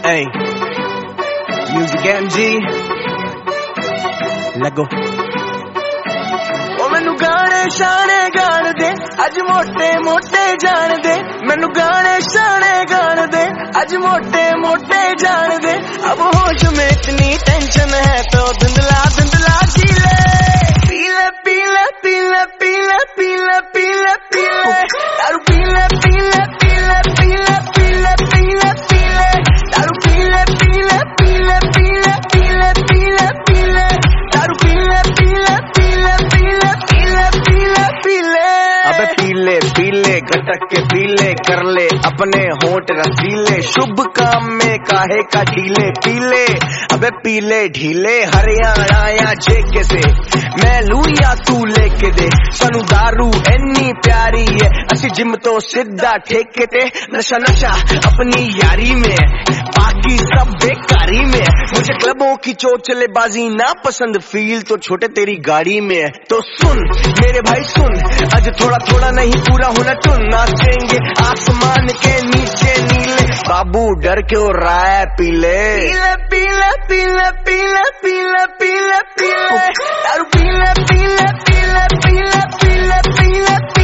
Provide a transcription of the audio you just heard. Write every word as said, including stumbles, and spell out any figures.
Hey, Music M G, लगो। ओ मैनू गाने शाने गान दे, अज मोटे मोटे जान दे। मैनू गाने शाने गान दे, अज मोटे मोटे जान दे। अब होश में इतनी टेंशन है तो धुंधला धुंधला जी ले। पीले पीले पीले पीले पीले पीले पीले दारू पीले पीले पीले पीले पीले पीले पीले दारू पीले पीले पीले पीले पीले पीले पीले दारू पीले पीले पीले पीले पीले पीले पीले। अबे पीले पीले गटक के पीले कर ले अपने होंठ रसीले। शुभ काम में काहे का ढीले पीले। अबे पीले ढीले हरियाणा या जेके से मैं लू या तू लेके दे। सानू दारू इन्नी प्यारी है, असी जिम तो सीधा ठेके ते। नशा नशा अपनी यारी में, बाकी सब बेकारी में। मुझे क्लबों की चोचलेबाजी ना पसंद, फील तो छोटे तेरी गाड़ी में है। तो सुन मेरे भाई सुन, आज थोड़ा थोड़ा नहीं पूरा होना टुन। नाचेंगे आसमान के नीचे नीले, बाबू डर क्यों रहा है पीले। पीले पीले पीले पीले पीले पीले पीले दारू पीले पीले पीले पीले पीले पीले पीले।